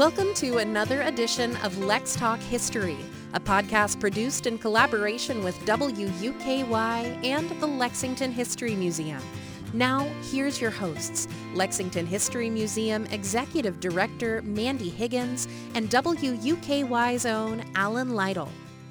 Welcome to another edition of Lex Talk History, a podcast produced in collaboration with WUKY and the Lexington History Museum. Now, here's your hosts, Lexington History Museum Executive Director Mandy Higgins and WUKY's own Alan Lytle.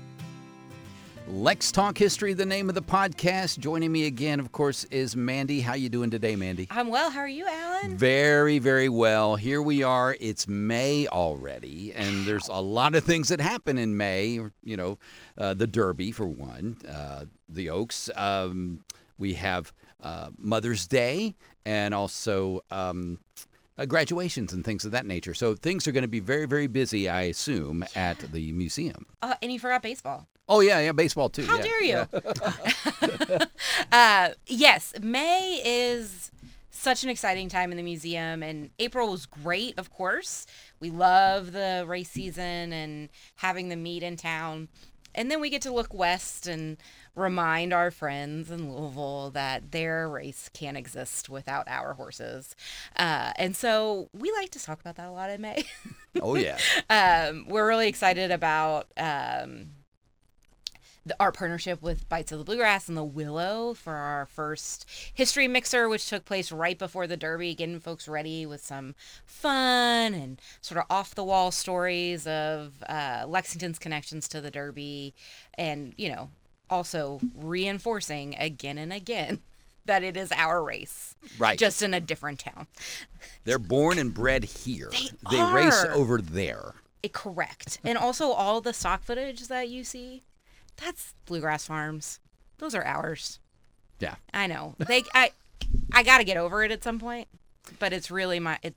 Lex Talk History, the name of the podcast. Joining me again, of course, is Mandy. How you doing today, Mandy? I'm well. How are you, Alan? Very, very well. Here we are. It's May already, and there's a lot of things that happen in May. You know, the Derby, for one, the Oaks. We have Mother's Day, and also graduations and things of that nature. So things are going to be very, very busy, I assume, at the museum. And you forgot baseball. Oh, yeah, baseball too. How dare you? Yes, May is such an exciting time in the museum, and April was great, of course. We love the race season and having the meet in town. And then we get to look west and remind our friends in Louisville that their race can't exist without our horses. And so we like to talk about that a lot in May. Oh, yeah. We're really excited about our partnership with Bites of the Bluegrass and the Willow for our first history mixer, which took place right before the Derby, getting folks ready with some fun and sort of off-the-wall stories of Lexington's connections to the Derby, and, you know, also reinforcing again and again that it is our race, right? Just in a different town. They're born and bred here. They are. Race over there. Correct. And also all the stock footage that you see, that's Bluegrass Farms. Those are ours. Yeah. I know. I got to get over it at some point, but it's really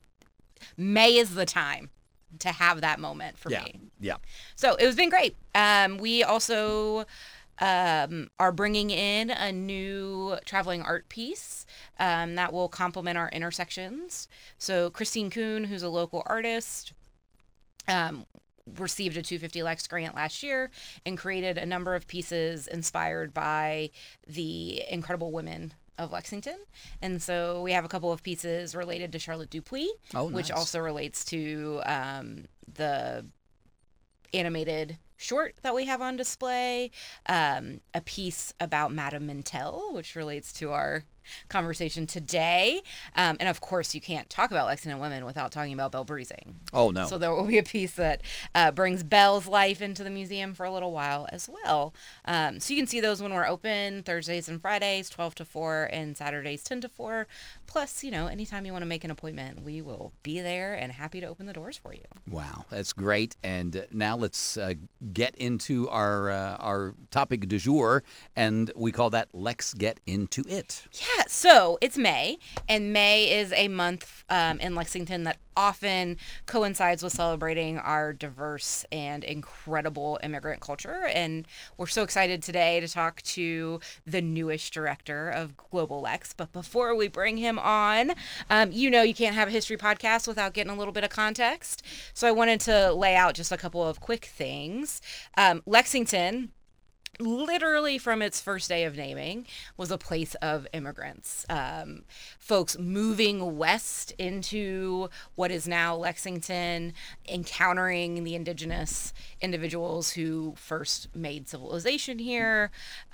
May is the time to have that moment for me. Yeah. So it's been great. We also are bringing in a new traveling art piece that will complement our intersections. So Christine Kuhn, who's a local artist, received a 250 Lex grant last year and created a number of pieces inspired by the incredible women of Lexington. And so we have a couple of pieces related to Charlotte Dupuis, which also relates to the animated short that we have on display, a piece about Madame Mintel, which relates to our conversation today. And of course, you can't talk about Lexington women without talking about Belle Breezing. Oh, no. So there will be a piece that brings Belle's life into the museum for a little while as well. So you can see those when we're open Thursdays and Fridays, 12 to 4, and Saturdays, 10 to 4. Plus, you know, anytime you want to make an appointment, we will be there and happy to open the doors for you. Wow, that's great. And now let's get into our topic du jour, and we call that Lex Get Into It. Yeah, so it's May, and May is a month in Lexington that often coincides with celebrating our diverse and incredible immigrant culture. And we're so excited today to talk to the newish director of Global Lex. But before we bring him on, you know you can't have a history podcast without getting a little bit of context. So I wanted to lay out just a couple of quick things. Lexington, literally from its first day of naming, was a place of immigrants. Folks moving west into what is now Lexington, encountering the indigenous individuals who first made civilization here,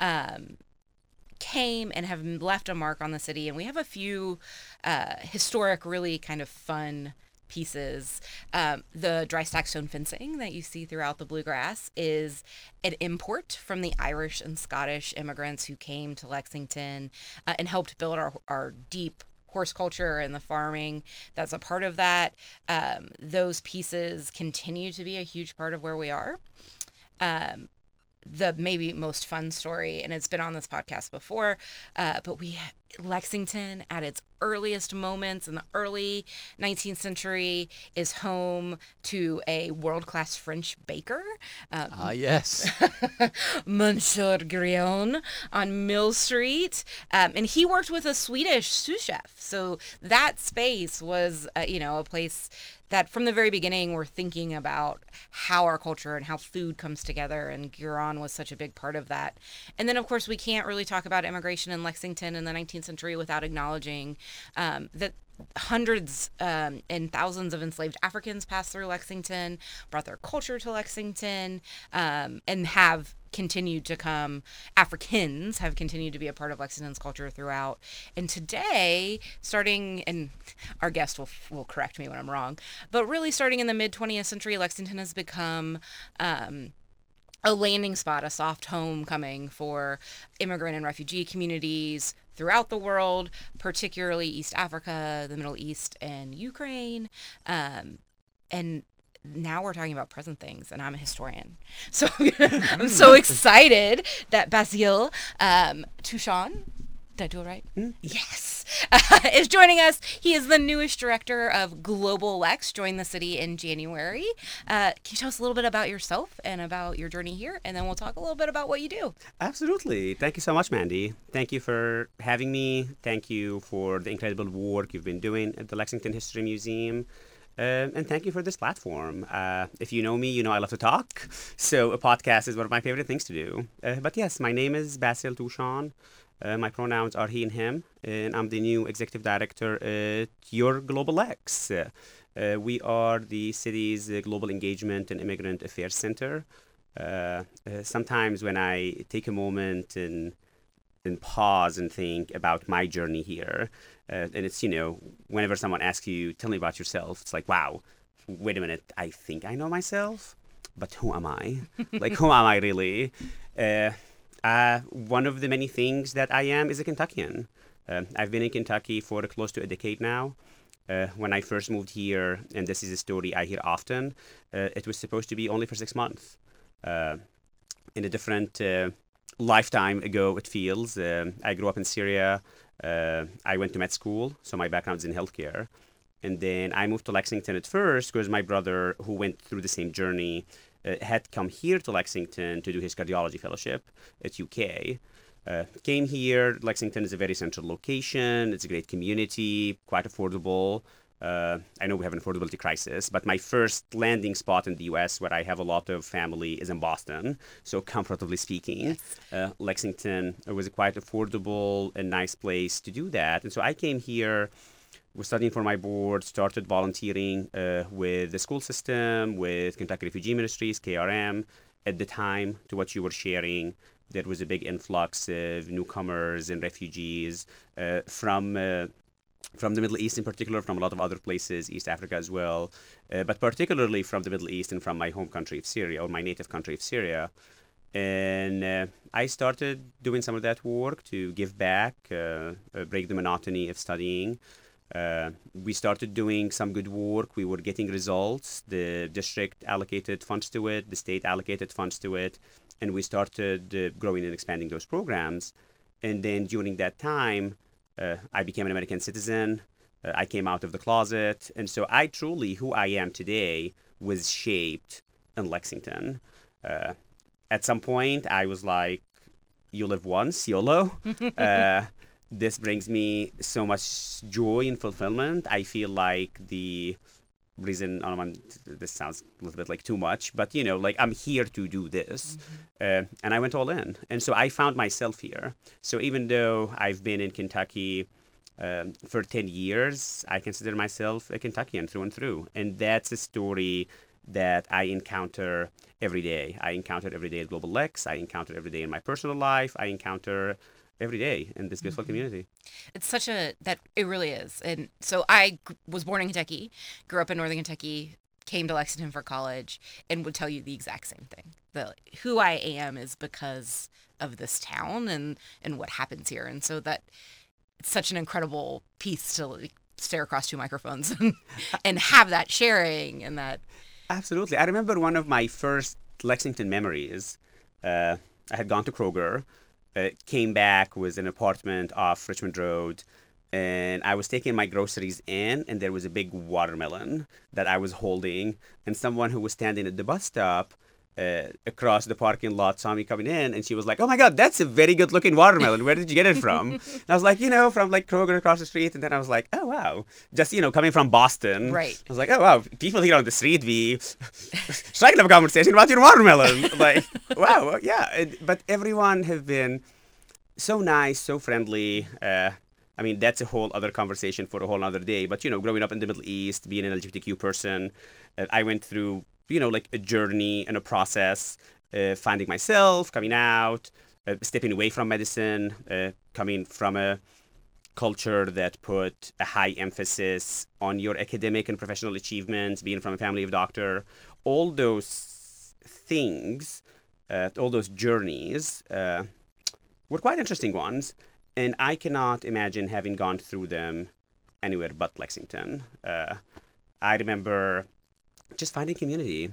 came and have left a mark on the city. And we have a few historic, really kind of fun pieces. The dry stack stone fencing that you see throughout the Bluegrass is an import from the Irish and Scottish immigrants who came to Lexington and helped build our deep horse culture and the farming that's a part of that. Those pieces continue to be a huge part of where we are. The maybe most fun story, and it's been on this podcast before, but Lexington at its earliest moments in the early 19th century is home to a world-class French baker. Yes. Monsieur Grion on Mill Street. And he worked with a Swedish sous chef. So that space was, a place that from the very beginning we're thinking about how our culture and how food comes together, and Guerin was such a big part of that. And then, of course, we can't really talk about immigration in Lexington in the 19th century without acknowledging that hundreds and thousands of enslaved Africans passed through Lexington, brought their culture to Lexington, and have continued to come. Africans have continued to be a part of Lexington's culture throughout. And today, starting, and our guest will correct me when I'm wrong, but really starting in the mid 20th century, Lexington has become a landing spot, a soft homecoming for immigrant and refugee communities throughout the world, particularly East Africa, the Middle East, and Ukraine. And now we're talking about present things, and I'm a historian. So I'm so excited that Basile Touchon, did I do it right? Yes. Is joining us. He is the newest director of Global Lex, joined the city in January. Can you tell us a little bit about yourself and about your journey here? And then we'll talk a little bit about what you do. Absolutely. Thank you so much, Mandy. Thank you for having me. Thank you for the incredible work you've been doing at the Lexington History Museum. And thank you for this platform. If you know me, you know I love to talk. So a podcast is one of my favorite things to do. But yes, my name is Basile Touchon. My pronouns are he and him, and I'm the new executive director at your Global Lex. We are the city's Global Engagement and Immigrant Affairs Center. Sometimes when I take a moment and pause and think about my journey here, and it's, whenever someone asks you, tell me about yourself, it's like, wow, wait a minute, I think I know myself, but who am I? Like, who am I really? One of the many things that I am is a Kentuckian. I've been in Kentucky for close to a decade now. When I first moved here, and this is a story I hear often, it was supposed to be only for 6 months. In a different lifetime ago, it feels. I grew up in Syria. I went to med school, so my background is in healthcare. And then I moved to Lexington at first because my brother, who went through the same journey, had come here to Lexington to do his cardiology fellowship at UK. Came here. Lexington is a very central location. It's a great community, quite affordable. I know we have an affordability crisis, but my first landing spot in the U.S. where I have a lot of family is in Boston. So comparatively speaking, yes. Lexington was a quite affordable and nice place to do that. And so I came here, was studying for my board, started volunteering with the school system, with Kentucky Refugee Ministries, KRM. At the time, to what you were sharing, there was a big influx of newcomers and refugees from the Middle East in particular, from a lot of other places, East Africa as well, but particularly from the Middle East and from my home country of Syria, or my native country of Syria. And I started doing some of that work to give back, break the monotony of studying. We started doing some good work. We were getting results. The district allocated funds to it. The state allocated funds to it. And we started growing and expanding those programs. And then during that time, I became an American citizen. I came out of the closet. And so who I am today was shaped in Lexington. At some point, I was like, you live once, YOLO. This brings me so much joy and fulfillment. I feel like the reason, this sounds a little bit like too much, but I'm here to do this. And I went all in. And so I found myself here. So even though I've been in Kentucky for 10 years, I consider myself a Kentuckian through and through. And that's a story that I encounter every day. I encounter every day at Global Lex. I encounter every day in my personal life. I encounter every day in this beautiful community. It's it really is. And so I was born in Kentucky, grew up in Northern Kentucky, came to Lexington for college, and would tell you the exact same thing. Who I am is because of this town and what happens here. And so that it's such an incredible piece to stare across two microphones and have that sharing and that. Absolutely. I remember one of my first Lexington memories. I had gone to Kroger, came back, was in an apartment off Richmond Road, and I was taking my groceries in, and there was a big watermelon that I was holding, and someone who was standing at the bus stop across the parking lot saw me coming in, and she was like, "Oh my God, that's a very good looking watermelon. Where did you get it from?" And I was like, from like Kroger across the street. And then I was like, "Oh wow," just coming from Boston, right? I was like, "Oh wow, people here on the street be striking up a conversation about your watermelon." Like, wow, yeah. But everyone have been so nice, so friendly. I mean, that's a whole other conversation for a whole other day. But, growing up in the Middle East, being an LGBTQ person, I went through, like a journey and a process, finding myself, coming out, stepping away from medicine, coming from a culture that put a high emphasis on your academic and professional achievements, being from a family of doctor, all those things, all those journeys were quite interesting ones. And I cannot imagine having gone through them anywhere but Lexington. I remember just finding community,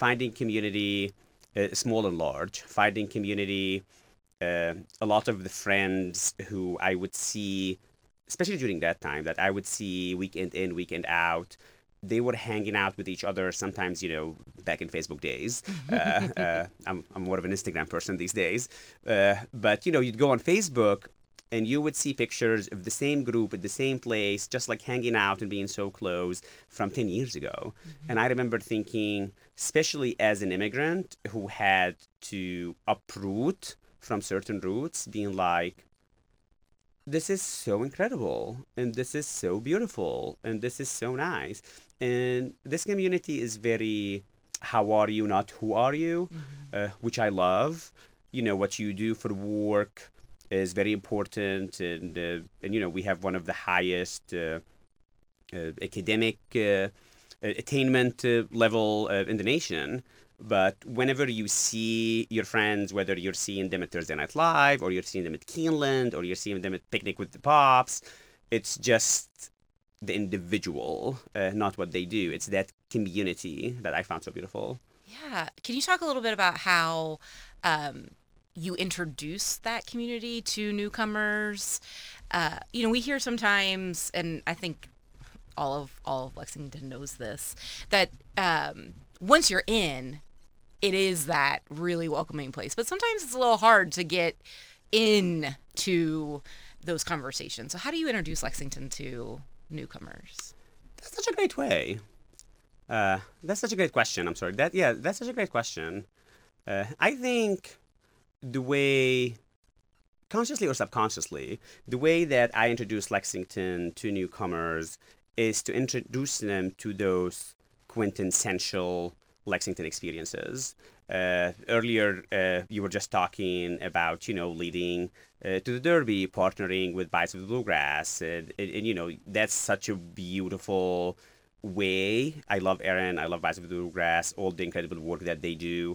small and large, finding community. A lot of the friends who I would see, especially during that time, that I would see weekend in, weekend out, they were hanging out with each other. Sometimes, back in Facebook days. I'm more of an Instagram person these days. But, you'd go on Facebook and you would see pictures of the same group at the same place, just like hanging out and being so close from 10 years ago. And I remember thinking, especially as an immigrant who had to uproot from certain roots, being like, this is so incredible, and this is so beautiful, and this is so nice. And this community is very, how are you, not who are you, which I love. What you do for work is very important, and we have one of the highest academic attainment level in the nation. But whenever you see your friends, whether you're seeing them at Thursday Night Live, or you're seeing them at Keeneland, or you're seeing them at Picnic with the Pops, it's just the individual, not what they do. It's that community that I found so beautiful. Yeah. Can you talk a little bit about how you introduce that community to newcomers? We hear sometimes, and I think all of Lexington knows this, that once you're in, it is that really welcoming place. But sometimes it's a little hard to get into those conversations. So how do you introduce Lexington to newcomers? That's such a great way. That's such a great question. I'm sorry. That's such a great question. I think the way, consciously or subconsciously, the way that I introduce Lexington to newcomers is to introduce them to those quintessential Lexington experiences. Earlier, you were just talking about, leading to the Derby, partnering with Bites of the Bluegrass. And that's such a beautiful way. I love Erin. I love Bites of the Bluegrass, all the incredible work that they do.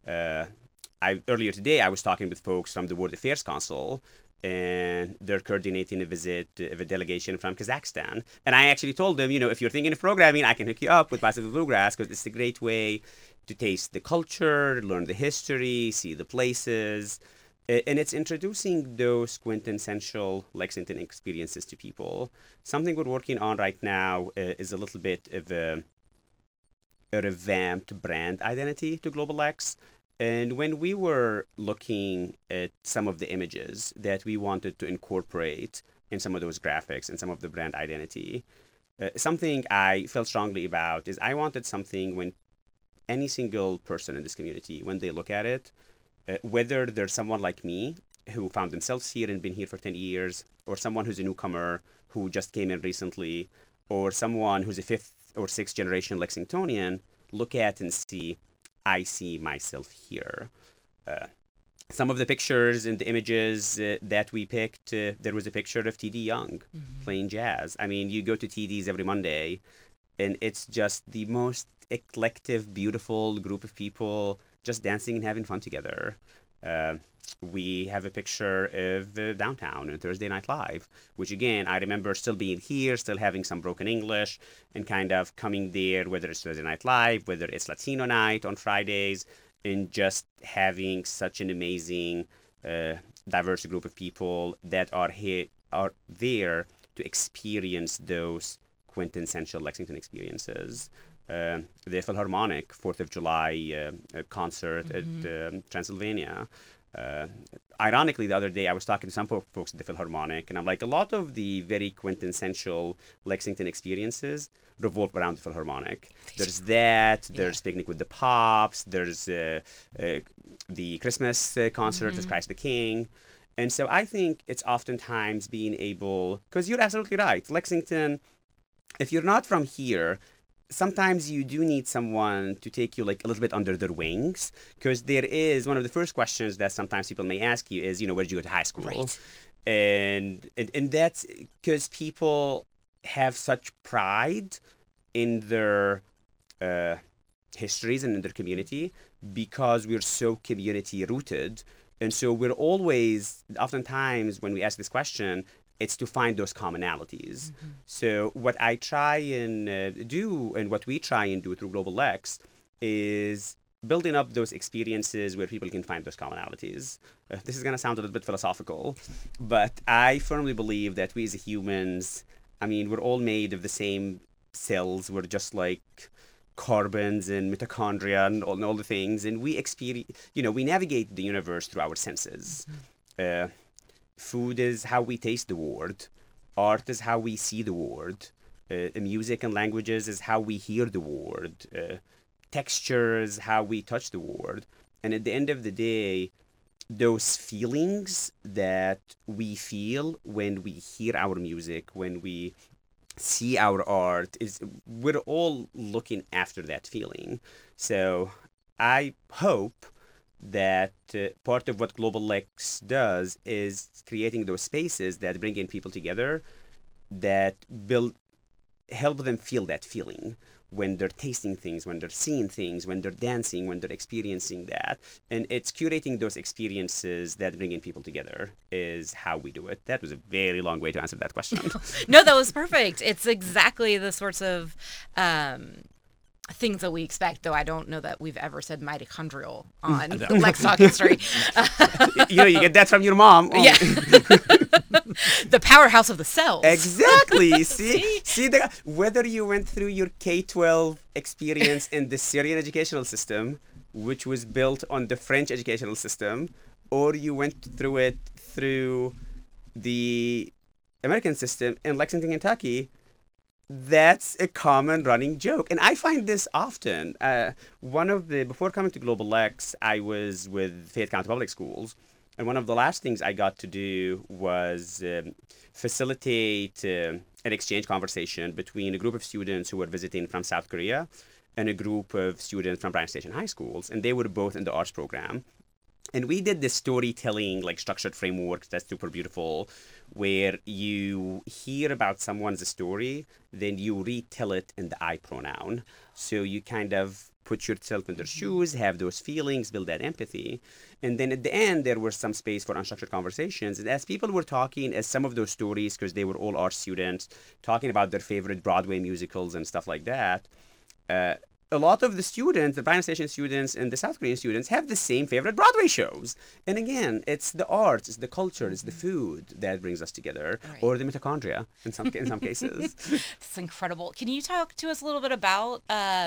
Earlier today, I was talking with folks from the World Affairs Council, and they're coordinating a visit of a delegation from Kazakhstan. And I actually told them, if you're thinking of programming, I can hook you up with Bites of the Bluegrass, because it's a great way to taste the culture, learn the history, see the places. And it's introducing those quintessential Lexington experiences to people. Something we're working on right now is a little bit of a revamped brand identity to Global X. And when we were looking at some of the images that we wanted to incorporate in some of those graphics and some of the brand identity, something I felt strongly about is I wanted something when any single person in this community, when they look at it, whether there's someone like me who found themselves here and been here for 10 years, or someone who's a newcomer who just came in recently, or someone who's a 5th or 6th generation Lexingtonian, look at and see, I see myself here. Some of the pictures and the images that we picked, there was a picture of T.D. Young playing jazz. I mean, you go to TD's every Monday, and it's just the most eclectic, beautiful group of people just dancing and having fun together. We have a picture of downtown on Thursday Night Live, which again, I remember still being here, still having some broken English, and kind of coming there, whether it's Thursday Night Live, whether it's Latino night on Fridays, and just having such an amazing, diverse group of people that are there to experience those quintessential Lexington experiences. The Philharmonic 4th of July concert at Transylvania. Ironically, the other day, I was talking to some folks at the Philharmonic, and I'm like, a lot of the very quintessential Lexington experiences revolve around the Philharmonic. There's that, there's Picnic with the Pops, there's the Christmas concert with Christ the King. And so I think it's oftentimes being able, because you're absolutely right. Lexington, if you're not from here, sometimes you do need someone to take you like a little bit under their wings, because there is one of the first questions that sometimes people may ask you is, where did you go to high school? Right. And that's because people have such pride in their histories and in their community because we're so community rooted. And so we're always, oftentimes when we ask this question, it's to find those commonalities. So what I try and do, and what we try and do through Global Lex, is building up those experiences where people can find those commonalities. This is going to sound a little bit philosophical, but I firmly believe that we as humans, we're all made of the same cells. We're just like carbons and mitochondria and all the things, and we experience, we navigate the universe through our senses. Food is how we taste the world. Art is how we see the world. Music and languages is how we hear the world. Texture is how we touch the world. And at the end of the day, those feelings that we feel when we hear our music, when we see our art, we're all looking after that feeling. So I hope that part of what Global Lex does is creating those spaces that bring in people together, that help them feel that feeling when they're tasting things, when they're seeing things, when they're dancing, when they're experiencing that. And it's curating those experiences that bring in people together is how we do it. That was a very long way to answer that question. No, that was perfect. It's exactly the sorts of things that we expect, though I don't know that we've ever said mitochondrial on Lex Talk History. You get that from your mom. Yeah. The powerhouse of the cells. Exactly. See whether you went through your K-12 experience in the Syrian educational system, which was built on the French educational system, or you went through it through the American system in Lexington, Kentucky, that's a common running joke. And I find this often. Before coming to Global Lex, I was with Fayette County Public Schools. And one of the last things I got to do was facilitate an exchange conversation between a group of students who were visiting from South Korea and a group of students from Bryan Station High Schools. And they were both in the arts program. And we did this storytelling, structured framework that's super beautiful, where you hear about someone's story, then you retell it in the I pronoun. So you kind of put yourself in their shoes, have those feelings, build that empathy. And then at the end, there was some space for unstructured conversations. And as people were talking, as some of those stories, because they were all art students, talking about their favorite Broadway musicals and stuff like that, a lot of the students, the Bryan Station students and the South Korean students, have the same favorite Broadway shows. And again, it's the arts, it's the culture, it's the food that brings us together, right. Or the mitochondria in some cases. It's incredible. Can you talk to us a little bit about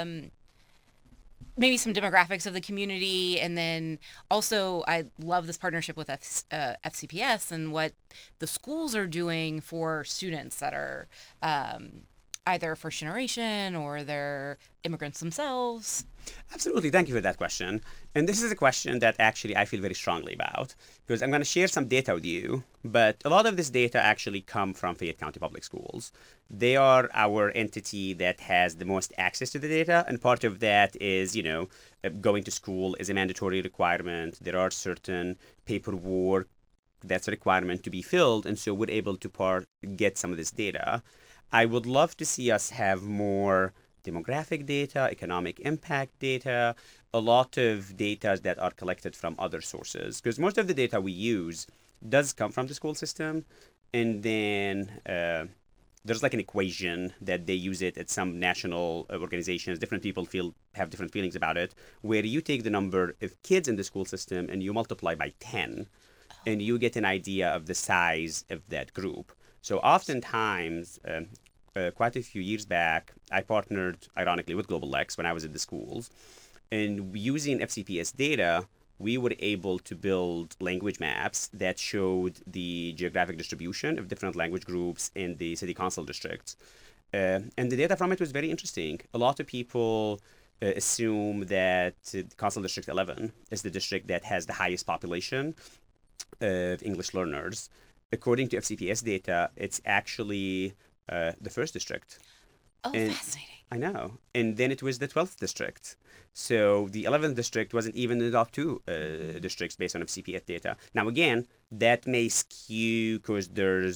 maybe some demographics of the community, and then also I love this partnership with FCPS and what the schools are doing for students that are either first generation or they're immigrants themselves? Absolutely. Thank you for that question. And this is a question that actually I feel very strongly about, because I'm going to share some data with you, but a lot of this data actually come from Fayette County Public Schools. They are our entity that has the most access to the data, and part of that is, going to school is a mandatory requirement. There are certain paperwork that's a requirement to be filled, and so we're able to get some of this data. I would love to see us have more demographic data, economic impact data, a lot of data that are collected from other sources, because most of the data we use does come from the school system. And then there's an equation that they use it at some national organizations. Different people have different feelings about it, where you take the number of kids in the school system and you multiply by 10, and you get an idea of the size of that group. So oftentimes, quite a few years back, I partnered, ironically, with Global Lex when I was at the schools. And using FCPS data, we were able to build language maps that showed the geographic distribution of different language groups in the city council districts. And the data from it was very interesting. A lot of people assume that Council District 11 is the district that has the highest population. of English learners. According to FCPS data, it's actually the first district. Oh, And fascinating. I know. And then it was the 12th district. So the 11th district wasn't even in the top two districts based on FCPS data. Now, again, that may skew because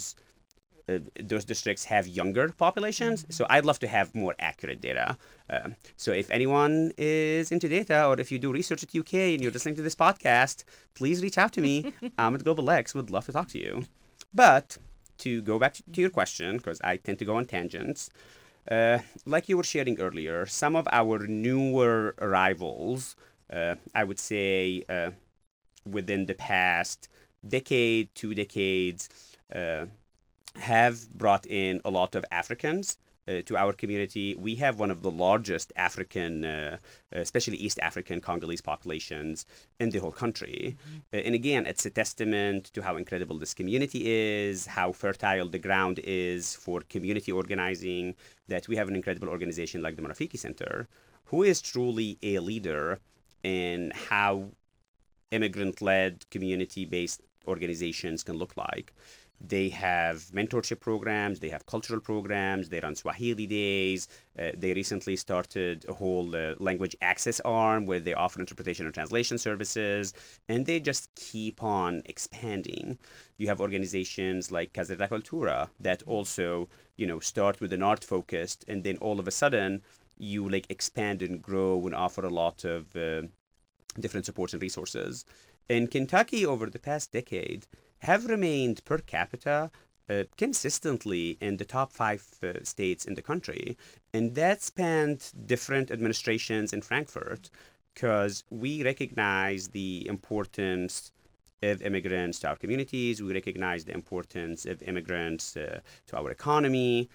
those districts have younger populations. So I'd love to have more accurate data. So if anyone is into data, or if you do research at UK and you're listening to this podcast, please reach out to me. I'm at Global X. Would love to talk to you. But to go back to your question, because I tend to go on tangents, like you were sharing earlier, some of our newer arrivals, I would say within the past decade, 2 decades, have brought in a lot of Africans to our community. We have one of the largest African, especially East African Congolese populations in the whole country. And again, it's a testament to how incredible this community is, how fertile the ground is for community organizing, that we have an incredible organization like the Marafiki Center, who is truly a leader in how immigrant-led, community-based organizations can look like. They have mentorship programs, they have cultural programs, they run Swahili days. They recently started a whole language access arm where they offer interpretation and translation services, and they just keep on expanding. You have organizations like Casa de la Cultura that also, start with an art focused, and then all of a sudden you expand and grow and offer a lot of different supports and resources. In Kentucky, over the past decade, have remained per capita consistently in the top 5 states in the country. And that spanned different administrations in Frankfurt, because we recognize the importance of immigrants to our communities. We recognize the importance of immigrants to our economy.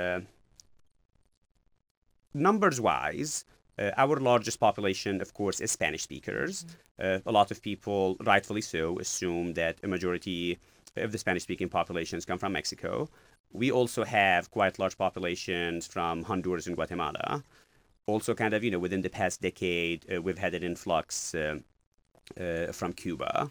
Numbers-wise, our largest population, of course, is Spanish speakers. A lot of people, rightfully so, assume that a majority of the Spanish-speaking populations come from Mexico. We also have quite large populations from Honduras and Guatemala. Also, kind of, within the past decade, we've had an influx from Cuba.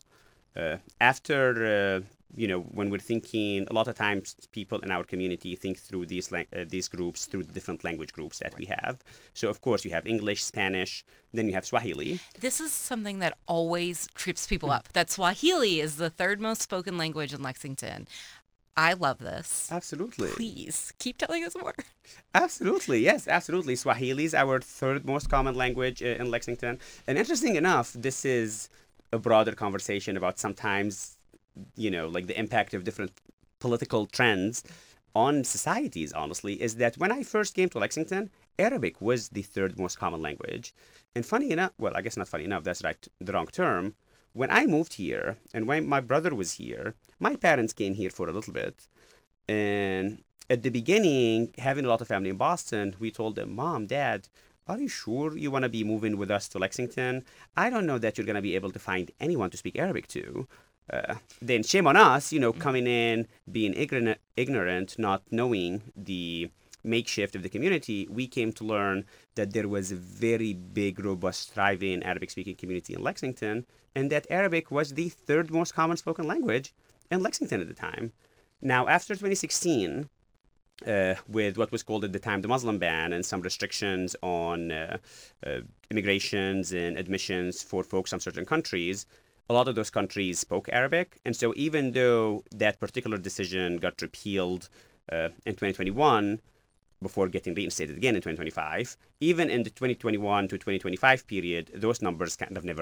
After when we're thinking, a lot of times people in our community think through these groups, through the different language groups that we have. So, of course, you have English, Spanish, then you have Swahili. This is something that always trips people up, that Swahili is the 3rd most spoken language in Lexington. I love this. Absolutely. Please, keep telling us more. Absolutely, yes, absolutely. Swahili is our 3rd most common language in Lexington. And interesting enough, this is a broader conversation about sometimes the impact of different political trends on societies, honestly, is that when I first came to Lexington, Arabic was the 3rd most common language. And funny enough, well, I guess not funny enough, that's the wrong term. When I moved here, and when my brother was here, my parents came here for a little bit. And at the beginning, having a lot of family in Boston, we told them, Mom, Dad, are you sure you want to be moving with us to Lexington? I don't know that you're going to be able to find anyone to speak Arabic to. Then shame on us, coming in, being ignorant, not knowing the makeshift of the community. We came to learn that there was a very big, robust, thriving Arabic-speaking community in Lexington, and that Arabic was the 3rd most common spoken language in Lexington at the time. Now, after 2016, with what was called at the time the Muslim ban and some restrictions on immigrations and admissions for folks from certain countries, a lot of those countries spoke Arabic. And so even though that particular decision got repealed in 2021, before getting reinstated again in 2025, even in the 2021 to 2025 period, those numbers kind of never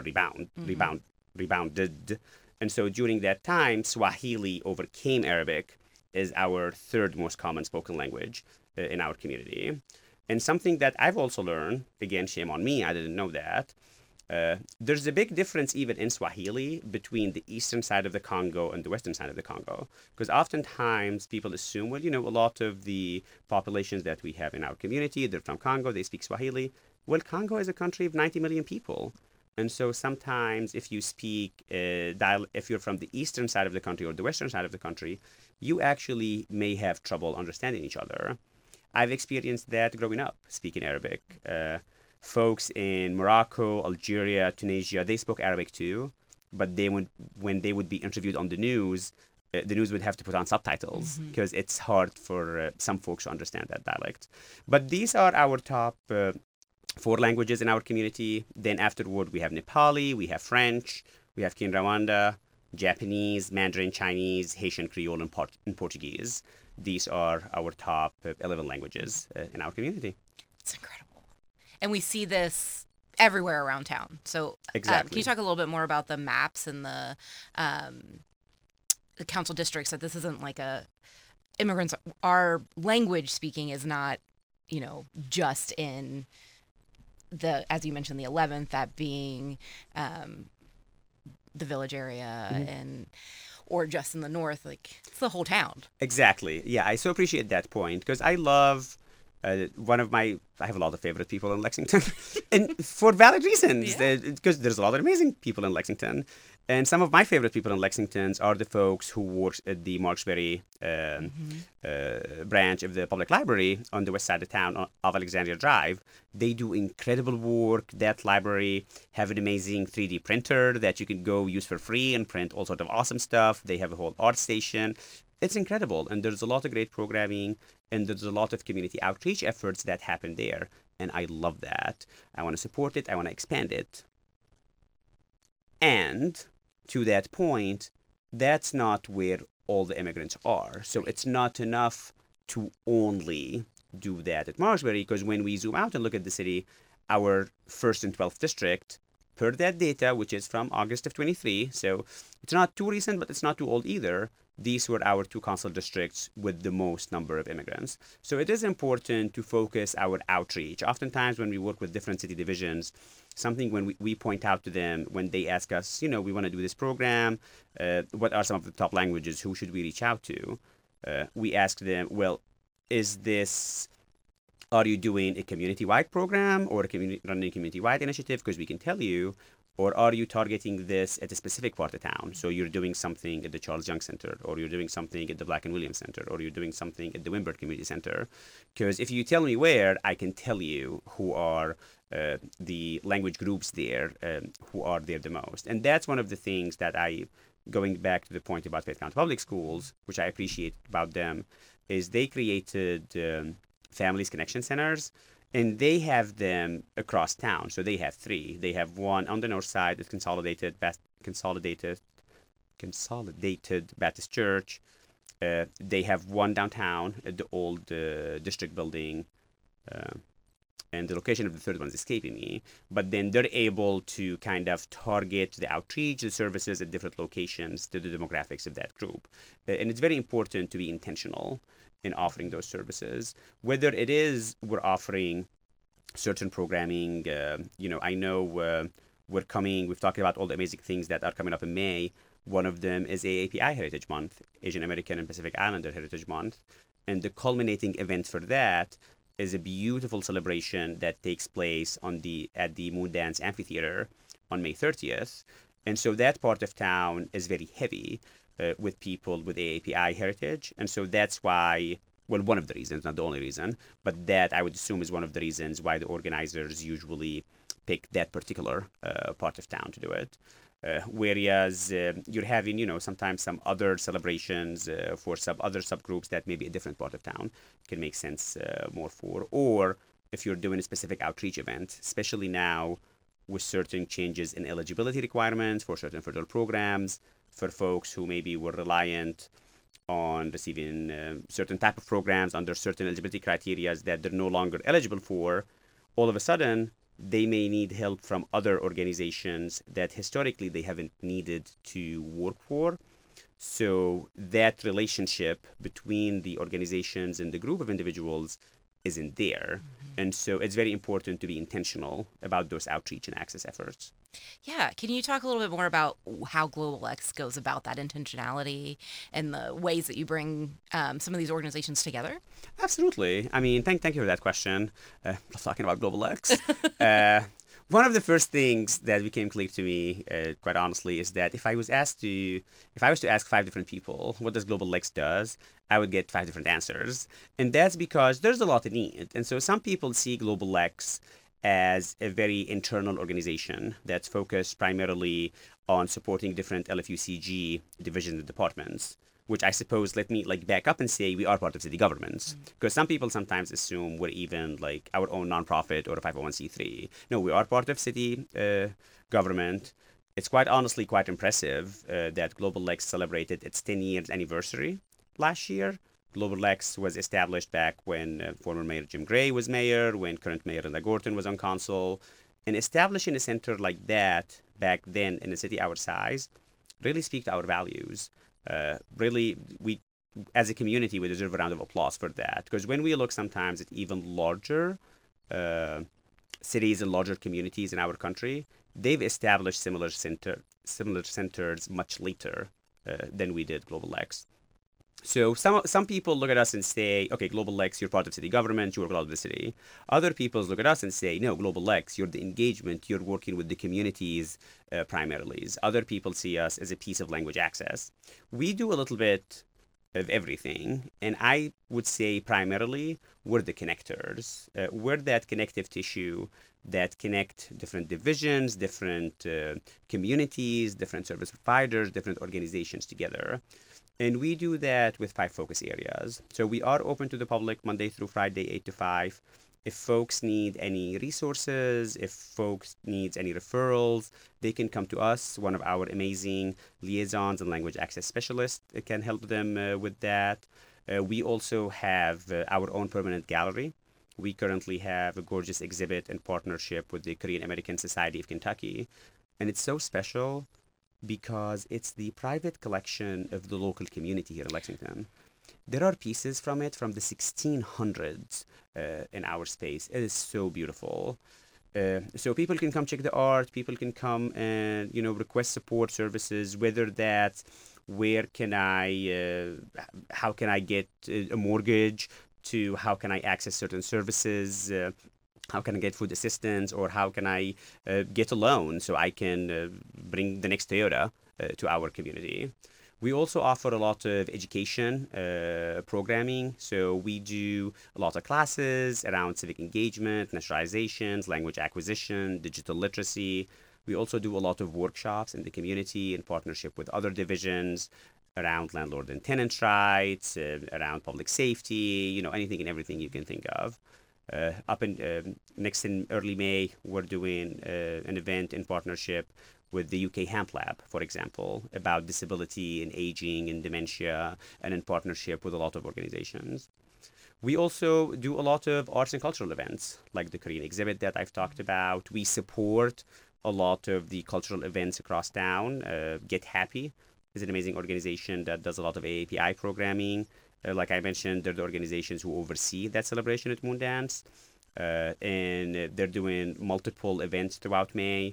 rebounded. And so during that time, Swahili overcame Arabic as our 3rd most common spoken language in our community. And something that I've also learned, again, shame on me, I didn't know that, there's a big difference even in Swahili between the eastern side of the Congo and the western side of the Congo. Because oftentimes people assume, well, a lot of the populations that we have in our community, they're from Congo, they speak Swahili. Well, Congo is a country of 90 million people. And so sometimes if you speak, if you're from the eastern side of the country or the western side of the country, you actually may have trouble understanding each other. I've experienced that growing up, speaking Arabic. Folks in Morocco, Algeria, Tunisia, they spoke Arabic too. but when they would be interviewed on the news would have to put on subtitles because it's hard for some folks to understand that dialect. But these are our top 4 languages in our community. Then afterward, we have Nepali, we have French, we have Kinyarwanda, Japanese, Mandarin Chinese, Haitian Creole, and Portuguese. These are our top 11 languages in our community. It's incredible. And we see this everywhere around town. So Exactly. Can you talk a little bit more about the maps and the council districts, that this isn't like immigrants, our language speaking is not, just in as you mentioned, the 11th, that being the village area or just in the north, like it's the whole town. Exactly. Yeah, I so appreciate that point because I love I have a lot of favorite people in Lexington, and for valid reasons, because there's a lot of amazing people in Lexington. And some of my favorite people in Lexington are the folks who work at the Marksbury branch of the public library on the west side of town of Alexandria Drive. They do incredible work. That library have an amazing 3D printer that you can go use for free and print all sorts of awesome stuff. They have a whole art station. It's incredible, and there's a lot of great programming, and there's a lot of community outreach efforts that happen there, and I love that. I want to support it. I want to expand it. And to that point, that's not where all the immigrants are. So it's not enough to only do that at Marksbury, because when we zoom out and look at the city, our 1st and 12th district, per that data, which is from August of 23, so it's not too recent, but it's not too old either, these were our 2 council districts with the most number of immigrants. So it is important to focus our outreach. Oftentimes when we work with different city divisions, something when we point out to them when they ask us, we want to do this program, what are some of the top languages, who should we reach out to? We ask them, well, are you doing a community-wide program or running a community-wide initiative? Because we can tell you. Or are you targeting this at a specific part of town? So you're doing something at the Charles Young Center, or you're doing something at the Black and Williams Center, or you're doing something at the Wimbert Community Center. Because if you tell me where, I can tell you who are the language groups there, who are there the most. And that's one of the things that going back to the point about Fayette County Public Schools, which I appreciate about them, is they created Families Connection Centers. And they have them across town. So they have 3. They have one on the north side at Consolidated Baptist Church. They have one downtown at the old district building. And the location of the 3rd one is escaping me. But then they're able to kind of target the outreach, the services at different locations to the demographics of that group. And it's very important to be intentional in offering those services, whether it is we're offering certain programming. I know we've talked about all the amazing things that are coming up in May. One of them is AAPI Heritage Month, Asian American and Pacific Islander Heritage Month. And the culminating event for that is a beautiful celebration that takes place at the Moondance Amphitheater on May 30th. And so that part of town is very heavy with people with AAPI heritage. And so that's why, one of the reasons, not the only reason, but that I would assume is one of the reasons why the organizers usually pick that particular part of town to do it. Whereas you're having, sometimes some other celebrations for other subgroups that maybe a different part of town can make sense more for. Or if you're doing a specific outreach event, especially now with certain changes in eligibility requirements for certain federal programs, for folks who maybe were reliant on receiving certain type of programs under certain eligibility criteria that they're no longer eligible for, all of a sudden, they may need help from other organizations that historically they haven't needed to work for. So that relationship between the organizations and the group of individuals isn't there. Mm-hmm. And so it's very important to be intentional about those outreach and access efforts. Yeah. Can you talk a little bit more about how Global X goes about that intentionality and the ways that you bring some of these organizations together? Absolutely. I mean, thank you for that question. Talking about Global X. One of the first things that became clear to me, quite honestly, is that if I was to ask 5 different people, what does Global X does, I would get 5 different answers. And that's because there's a lot of need. And so some people see Global X as a very internal organization that's focused primarily on supporting different LFUCG divisions and departments, which I suppose, let me back up and say we are part of city governments, because some people sometimes assume we're even like our own nonprofit or a 501c3. No, we are part of city government. It's quite honestly quite impressive that Global Lex celebrated its 10 years anniversary last year. Global Lex was established back when former Mayor Jim Gray was mayor, when current Mayor Linda Gorton was on council. And establishing a center like that back then in a city our size really speak to our values. Really, we as a community, we deserve a round of applause for that. Because when we look sometimes at even larger cities and larger communities in our country, they've established similar centers much later than we did Global Lex. So some people look at us and say, okay, Global Lex, you're part of city government, you work a lot with the city. Other people look at us and say, no, Global Lex, you're the engagement, you're working with the communities primarily. Other people see us as a piece of language access. We do a little bit of everything, and I would say primarily we're the connectors. We're that connective tissue that connect different divisions, different communities, different service providers, different organizations together. And we do that with 5 focus areas. So we are open to the public Monday through Friday, 8 to 5. If folks need any resources, if folks need any referrals, they can come to us. One of our amazing liaisons and language access specialists can help them with that. We also have our own permanent gallery. We currently have a gorgeous exhibit in partnership with the Korean American Society of Kentucky. And it's so special because it's the private collection of the local community here in Lexington. There are pieces from it from the 1600s in our space. It is so beautiful. So people can come check the art. People can come and request support services. Whether that's how can I get a mortgage, to how can I access certain services. How can I get food assistance, or how can I get a loan so I can bring the next Toyota to our community? We also offer a lot of education programming. So we do a lot of classes around civic engagement, naturalizations, language acquisition, digital literacy. We also do a lot of workshops in the community in partnership with other divisions around landlord and tenant rights, around public safety, anything and everything you can think of. Next in early May, we're doing an event in partnership with the UK HAMP Lab, for example, about disability and aging and dementia, and in partnership with a lot of organizations. We also do a lot of arts and cultural events, like the Korean exhibit that I've talked about. We support a lot of the cultural events across town. Get Happy is an amazing organization that does a lot of AAPI programming. Like I mentioned, they're the organizations who oversee that celebration at Moondance. And they're doing multiple events throughout May.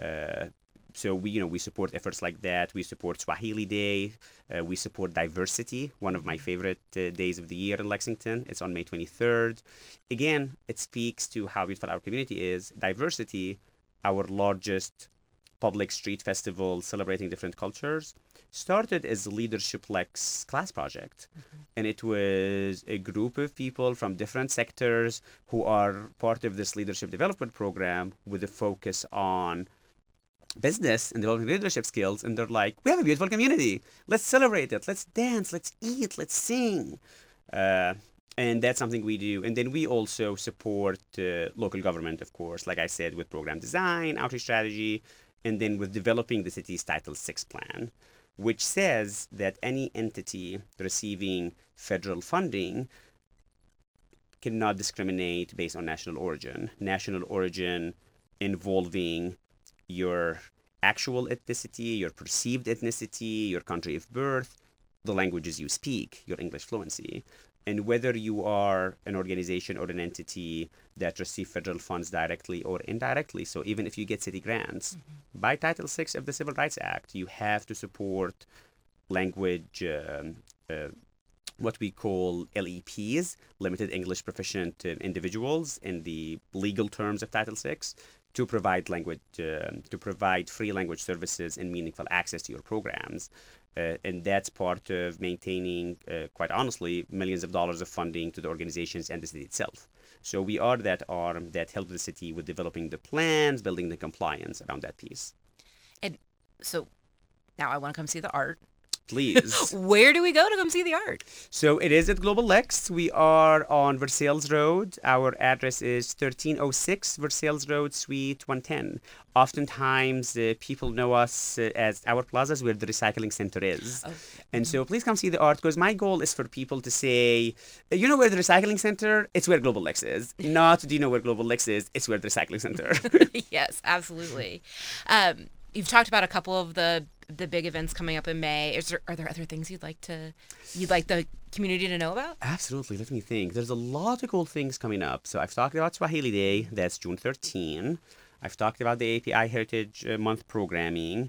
So we support efforts like that. We support Swahili Day. We support Diversity, one of my favorite days of the year in Lexington. It's on May 23rd. Again, it speaks to how beautiful our community is. Diversity, our largest public street festival celebrating different cultures, started as a Leadership Lex class project. And it was a group of people from different sectors who are part of this leadership development program with a focus on business and developing leadership skills. And they're like, we have a beautiful community. Let's celebrate it. Let's dance. Let's eat. Let's sing. And that's something we do. And then we also support local government, of course, like I said, with program design, outreach strategy, and then with developing the city's Title VI plan, which says that any entity receiving federal funding cannot discriminate based on national origin. National origin involving your actual ethnicity, your perceived ethnicity, your country of birth, the languages you speak, your English fluency. And whether you are an organization or an entity that receive federal funds directly or indirectly, so even if you get city grants, by Title VI of the Civil Rights Act, you have to support language, what we call LEPs, limited English proficient individuals in the legal terms of Title VI. to provide free language services and meaningful access to your programs. And that's part of maintaining, quite honestly, millions of dollars of funding to the organizations and the city itself. So we are that arm that helps the city with developing the plans, building the compliance around that piece. And so now I want to come see the art. Please. Where do we go to come see the art? So it is at Global Lex. We are on Versailles Road. Our address is 1306 Versailles Road, Suite 110. Oftentimes, people know us as our plazas where the recycling center is. Oh. And so please come see the art, because my goal is for people to say, you know where the recycling center? It's where Global Lex is. Not, do you know where Global Lex is? It's where the recycling center. Yes, absolutely. You've talked about a couple of the big events coming up in May. Are there other things you'd like the community to know about? Absolutely. Let me think. There's a lot of cool things coming up. So I've talked about Swahili Day. That's June 13. I've talked about the API Heritage Month programming.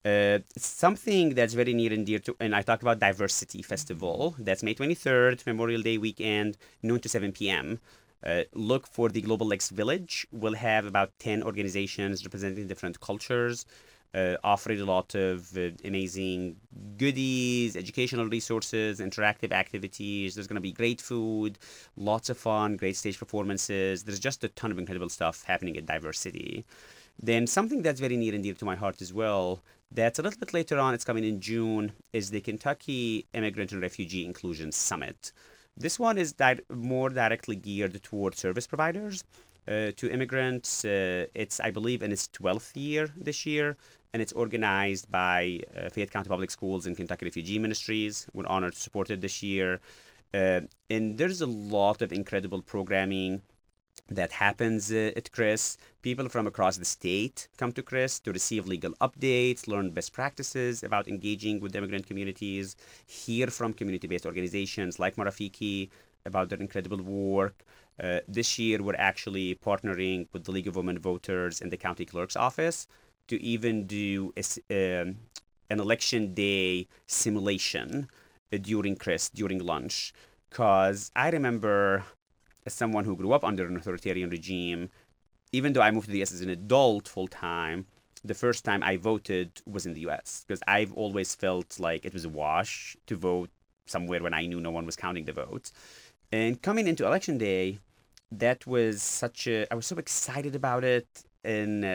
Something that's very near and dear to, and I talked about Diversity Festival. That's May 23rd, Memorial Day weekend, noon to 7 p.m. Look for the Global Lex Village. We'll have about 10 organizations representing different cultures, offering a lot of amazing goodies, educational resources, interactive activities. There's going to be great food, lots of fun, great stage performances. There's just a ton of incredible stuff happening at Diversity. Then something that's very near and dear to my heart as well, that's a little bit later on, it's coming in June, is the Kentucky Immigrant and Refugee Inclusion Summit. This one is more directly geared toward service providers to immigrants. It's, I believe, in its 12th year this year, and it's organized by Fayette County Public Schools and Kentucky Refugee Ministries. We're honored to support it this year. And there's a lot of incredible programming that happens at CRIS. People from across the state come to CRIS to receive legal updates, learn best practices about engaging with immigrant communities, hear from community-based organizations like Marafiki about their incredible work. This year, we're actually partnering with the League of Women Voters and the County Clerk's Office to even do an election day simulation during CRIS, during lunch. Because I remember, as someone who grew up under an authoritarian regime, even though I moved to the U.S. as an adult full-time, the first time I voted was in the U.S. because I've always felt like it was a wash to vote somewhere when I knew no one was counting the votes. And coming into Election Day, that was I was so excited about it, and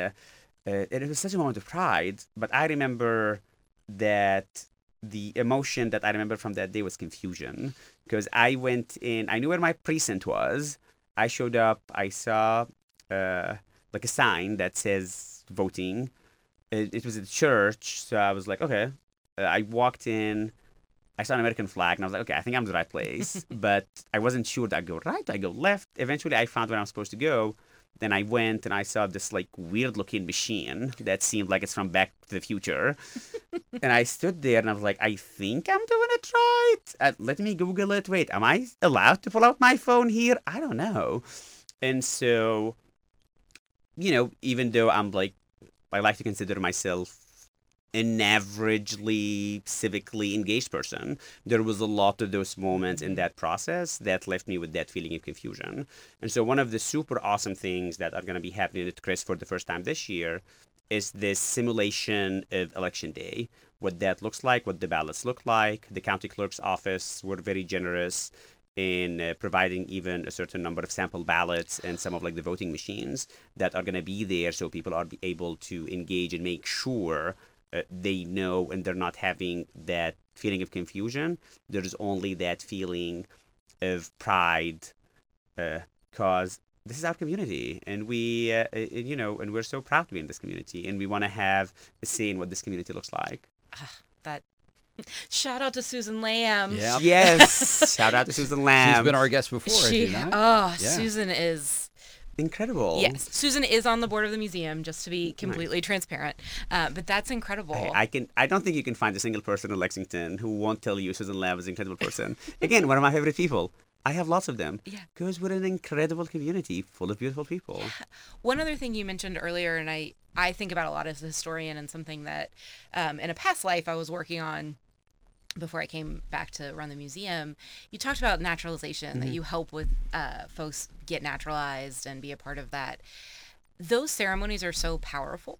it was such a moment of pride. But I remember that the emotion that I remember from that day was confusion, because I went in, I knew where my precinct was. I showed up, I saw like a sign that says voting. It was at church, so I was like, okay. I walked in, I saw an American flag, and I was like, okay, I think I'm in the right place. But I wasn't sure, do I go right, do I go left? Eventually, I found where I'm supposed to go. Then I went and I saw this like weird looking machine that seemed like it's from Back to the Future. And I stood there and I was like, I think I'm doing it right. Let me Google it. Wait, am I allowed to pull out my phone here? I don't know. And so, you know, even though I like to consider myself an averagely civically engaged person, there was a lot of those moments in that process that left me with that feeling of confusion. And so one of the super awesome things that are going to be happening at CRIS for the first time this year is this simulation of Election Day, what that looks like, what the ballots look like. The county clerk's office were very generous in providing even a certain number of sample ballots and some of like the voting machines that are going to be there so people are able to engage and make sure they know, and they're not having that feeling of confusion. There's only that feeling of pride, because this is our community, and we, and we're so proud to be in this community, and we want to have a say in what this community looks like. That shout out to Susan Lamb. Yep. Yes, shout out to Susan Lamb. She's been our guest before. Susan is incredible. Yes, Susan is on the board of the museum, just to be completely transparent. But that's incredible. I don't think you can find a single person in Lexington who won't tell you Susan Lamb is an incredible person. Again, one of my favorite people. I have lots of them. Yeah. Because we're an incredible community full of beautiful people. One other thing you mentioned earlier, and I think about a lot as a historian, and something that in a past life I was working on before I came back to run the museum, you talked about naturalization, that you help with folks get naturalized and be a part of that. those ceremonies are so powerful.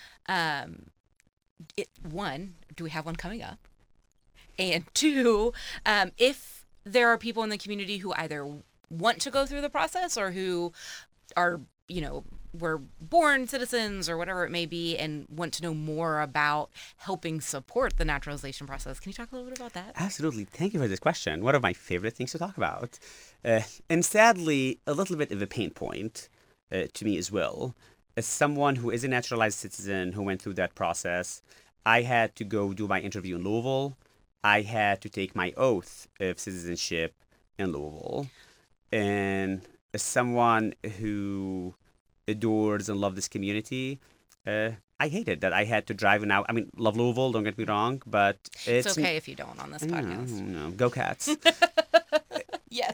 One, do we have one coming up? And two, if there are people in the community who either want to go through the process or who are, were born citizens or whatever it may be and want to know more about helping support the naturalization process, can you talk a little bit about that? Absolutely. Thank you for this question. One of my favorite things to talk about. And sadly, a little bit of a pain point to me as well. As someone who is a naturalized citizen who went through that process, I had to go do my interview in Louisville. I had to take my oath of citizenship in Louisville. And as someone who adores and loves this community, I hated that I had to drive an hour. I mean, love Louisville, don't get me wrong, but it's okay if you don't on this podcast. No, go Cats. Yes.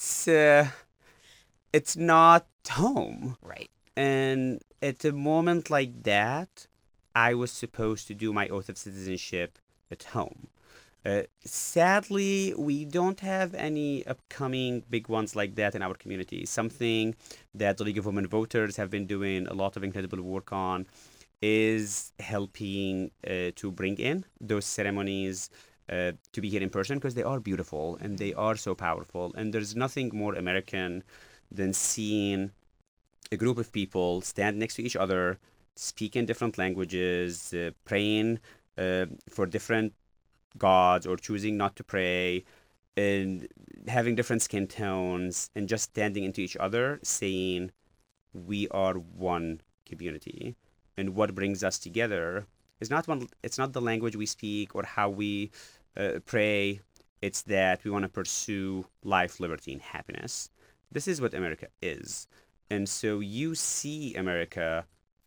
It's not home. Right. And at a moment like that, I was supposed to do my oath of citizenship at home. Sadly, we don't have any upcoming big ones like that in our community. Something that the League of Women Voters have been doing a lot of incredible work on is helping to bring in those ceremonies to be here in person, because they are beautiful and they are so powerful. And there's nothing more American than seeing a group of people stand next to each other, speak in different languages, praying for different gods or choosing not to pray, and having different skin tones, and just standing into each other saying we are one community. And what brings us together is it's not the language we speak or how we pray. It's that we want to pursue life, liberty, and happiness. This is what America is. And so you see America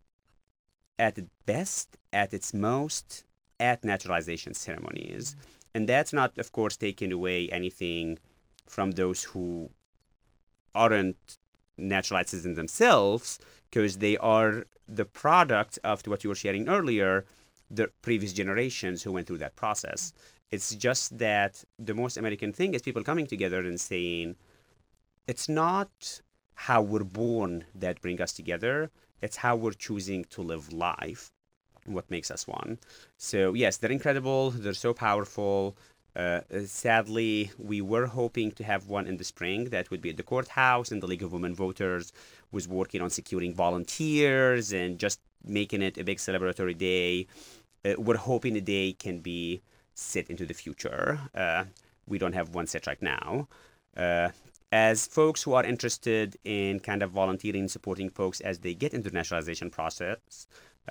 at its best, at its most, at naturalization ceremonies. And that's not, of course, taking away anything from those who aren't naturalized citizens themselves, because they are the product of what you were sharing earlier, the previous generations who went through that process. It's just that the most American thing is people coming together and saying, it's not how we're born that bring us together, it's how we're choosing to live life, what makes us one. So yes, they're incredible. They're so powerful. Sadly, we were hoping to have one in the spring that would be at the courthouse, and the League of Women Voters was working on securing volunteers and just making it a big celebratory day. We're hoping the day can be set into the future. We don't have one set right now. As folks who are interested in kind of volunteering, supporting folks as they get into the naturalization process,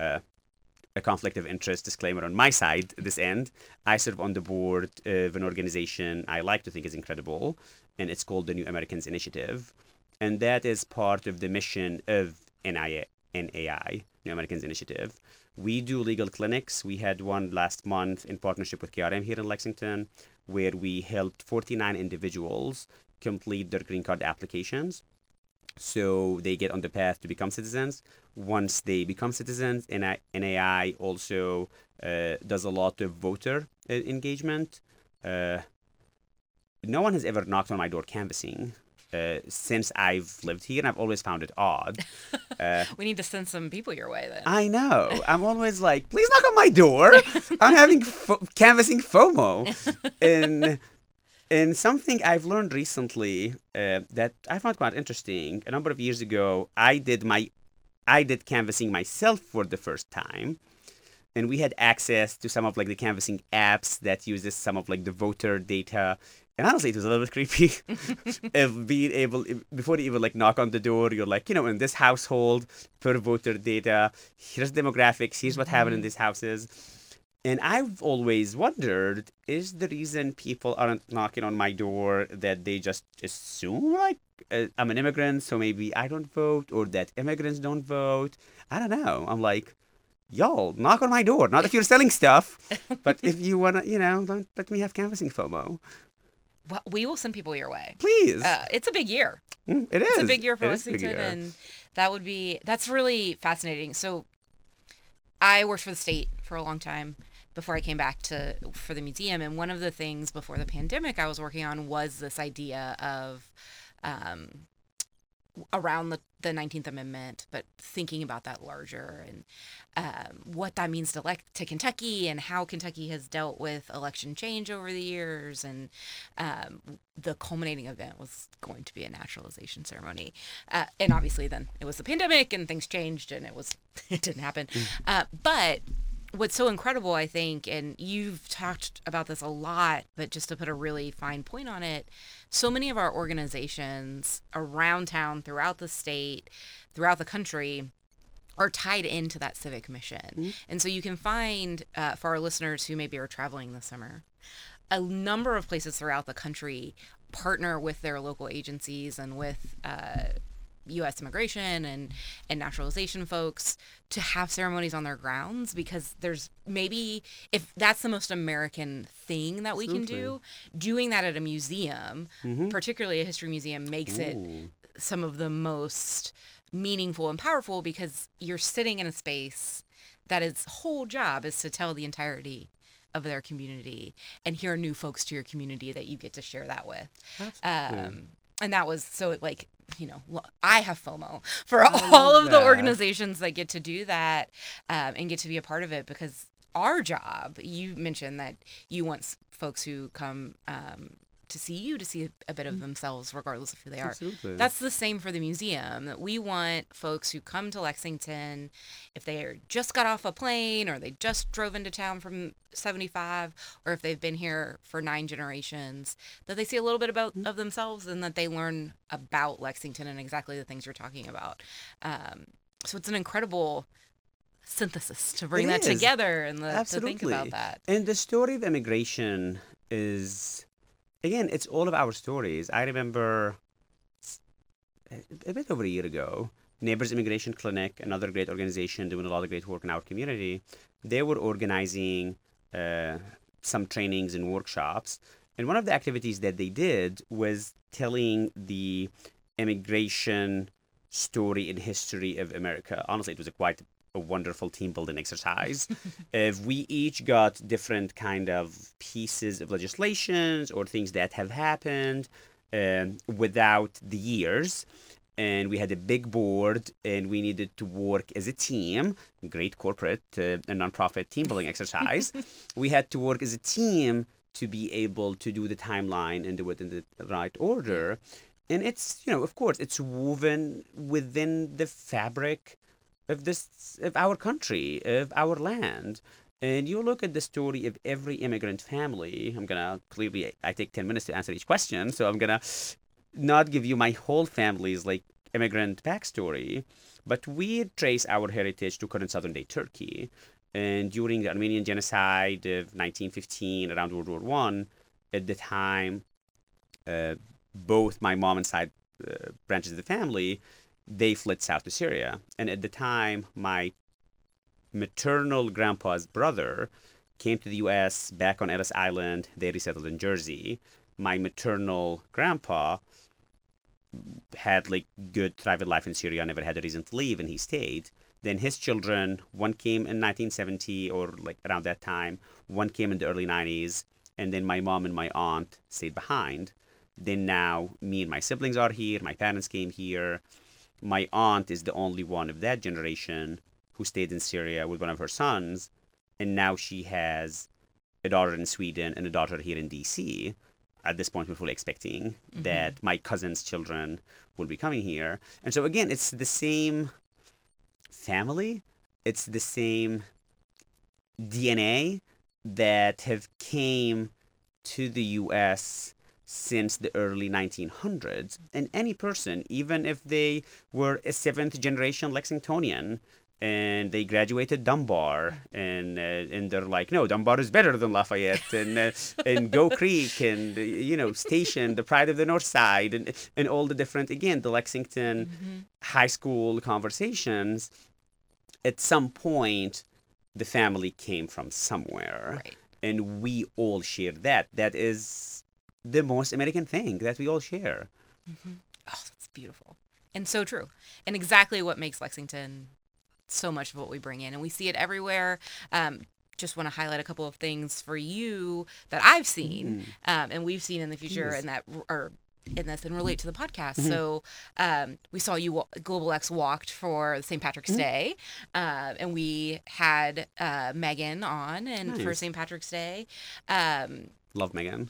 a conflict of interest disclaimer on my side, this end. I serve on the board of an organization I like to think is incredible, and it's called the New Americans Initiative. And that is part of the mission of NAI, New Americans Initiative. We do legal clinics. We had one last month in partnership with KRM here in Lexington, where we helped 49 individuals complete their green card applications, so they get on the path to become citizens. Once they become citizens, NAI also does a lot of voter engagement. No one has ever knocked on my door canvassing since I've lived here, and I've always found it odd. We need to send some people your way then. I know. I'm always like, please knock on my door. I'm having canvassing FOMO. And something I've learned recently that I found quite interesting. A number of years ago, I did canvassing myself for the first time, and we had access to some of like the canvassing apps that uses some of like the voter data. And honestly, it was a little bit creepy of being able, before you even like knock on the door, you're like, in this household, per voter data, here's demographics, here's what happened in these houses. And I've always wondered, is the reason people aren't knocking on my door that they just assume like I'm an immigrant, so maybe I don't vote, or that immigrants don't vote? I don't know. I'm like, y'all, knock on my door. Not if you're selling stuff, but if you want to, don't let me have canvassing FOMO. Well, we will send people your way. Please. It's a big year. It is. It's a big year for Lexington, and that's really fascinating. So I worked for the state for a long time before I came back for the museum. And one of the things before the pandemic I was working on was this idea of around the 19th Amendment, but thinking about that larger and what that means to Kentucky and how Kentucky has dealt with election change over the years. And the culminating event was going to be a naturalization ceremony. And obviously then it was the pandemic and things changed and it didn't happen. But what's so incredible, I think, and you've talked about this a lot, but just to put a really fine point on it, so many of our organizations around town, throughout the state, throughout the country, are tied into that civic mission. And so you can find, for our listeners who maybe are traveling this summer, a number of places throughout the country partner with their local agencies and with U.S. immigration and naturalization folks to have ceremonies on their grounds, because there's maybe, if that's the most American thing that we can do, doing that at a museum, particularly a history museum, makes it some of the most meaningful and powerful, because you're sitting in a space that its whole job is to tell the entirety of their community and hear new folks to your community that you get to share that with. And that was so, like, you know, I have FOMO for all of the organizations that get to do that and get to be a part of it, because our job, you mentioned that you want folks who come to see you to see a bit of themselves regardless of who they are. Absolutely. That's the same for the museum. We want folks who come to Lexington, if they just got off a plane or they just drove into town from 75, or if they've been here for 9 generations, that they see a little bit of themselves and that they learn about Lexington and exactly the things you're talking about. So it's an incredible synthesis to bring that together and to think about that. And the story of immigration is, again, it's all of our stories. I remember a bit over a year ago, Neighbors Immigration Clinic, another great organization doing a lot of great work in our community, they were organizing some trainings and workshops. And one of the activities that they did was telling the immigration story and history of America. Honestly, it was quite a wonderful team building exercise. We each got different kind of pieces of legislations or things that have happened without the years. And we had a big board and we needed to work as a team, great corporate and nonprofit team building exercise. We had to work as a team to be able to do the timeline and do it in the right order. And it's, you know, of course, it's woven within the fabric of our country, of our land. And you look at the story of every immigrant family. I take 10 minutes to answer each question, so I'm gonna not give you my whole family's like immigrant backstory, but we trace our heritage to current southern day Turkey. And during the Armenian genocide of 1915, around World War I, at the time, both my mom and side branches of the family, they fled south to Syria. And at the time, my maternal grandpa's brother came to the U.S. back on Ellis Island. They resettled in Jersey. My maternal grandpa had like good private life in Syria, never had a reason to leave, and he stayed. Then his children, one came in 1970 or like around that time, one came in the early 90s, and then my mom and my aunt stayed behind. Then now me and my siblings are here, my parents came here. My aunt is the only one of that generation who stayed in Syria with one of her sons, and now she has a daughter in Sweden and a daughter here in D.C. At this point, we're fully expecting that my cousin's children will be coming here. And so again, it's the same family, it's the same DNA that have came to the U.S. since the early 1900s. And any person, even if they were a 7th generation Lexingtonian and they graduated Dunbar and they're like, no, Dunbar is better than Lafayette and Go Creek and, you know, Station, the pride of the North Side and all the different, again, the Lexington high school conversations. At some point, the family came from somewhere. Right. And we all share that. That is the most American thing that we all share. Oh, that's beautiful. And so true. And exactly what makes Lexington so much of what we bring in. And we see it everywhere. Just want to highlight a couple of things for you that I've seen and we've seen in the future and that are in this and relate to the podcast. So we saw you, Global X walked for St. Patrick's Day, and we had Megan on and for St. Patrick's Day. Love Megan.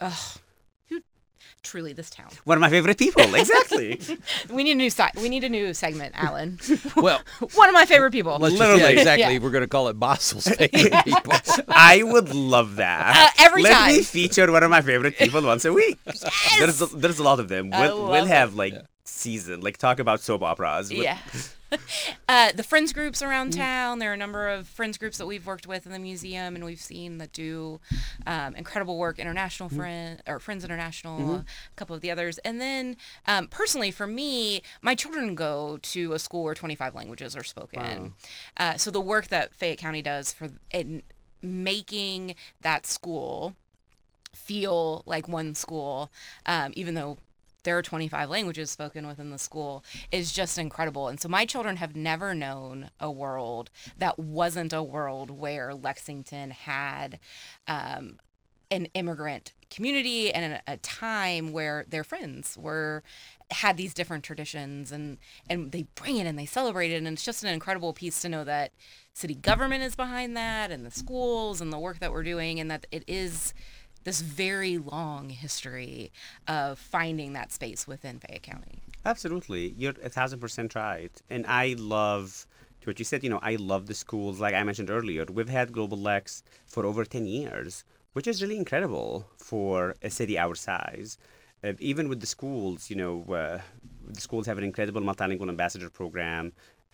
Truly, this town. One of my favorite people. Exactly. We need a new we need a new segment, Alan. Well, One of my favorite people. let's just, Literally. exactly. Yeah. We're going to call it Bossel's favorite people. I would love that. Every Let time. me feature one of my favorite people once a week. There's a lot of them. I We'll love have season, talk about soap operas. Yeah. The friends groups around town. There are a number of friends groups that we've worked with in the museum, and we've seen that do incredible work. International Friends International, a couple of the others, and then personally for me, my children go to a school where 25 languages are spoken. So the work that Fayette County does in making that school feel like one school, even though there are 25 languages spoken within the school, is just incredible. And so my children have never known a world that wasn't a world where Lexington had an immigrant community and a time where their friends had these different traditions, and they bring it and they celebrate it. And it's just an incredible piece to know that city government is behind that, and the schools and the work that we're doing, and that it is this very long history of finding that space within Fayette County. Absolutely. You're 1,000% right. And I love, to what you said, I love the schools. Like I mentioned earlier, we've had Global Lex for over 10 years, which is really incredible for a city our size. Even with the schools, the schools have an incredible multilingual ambassador program.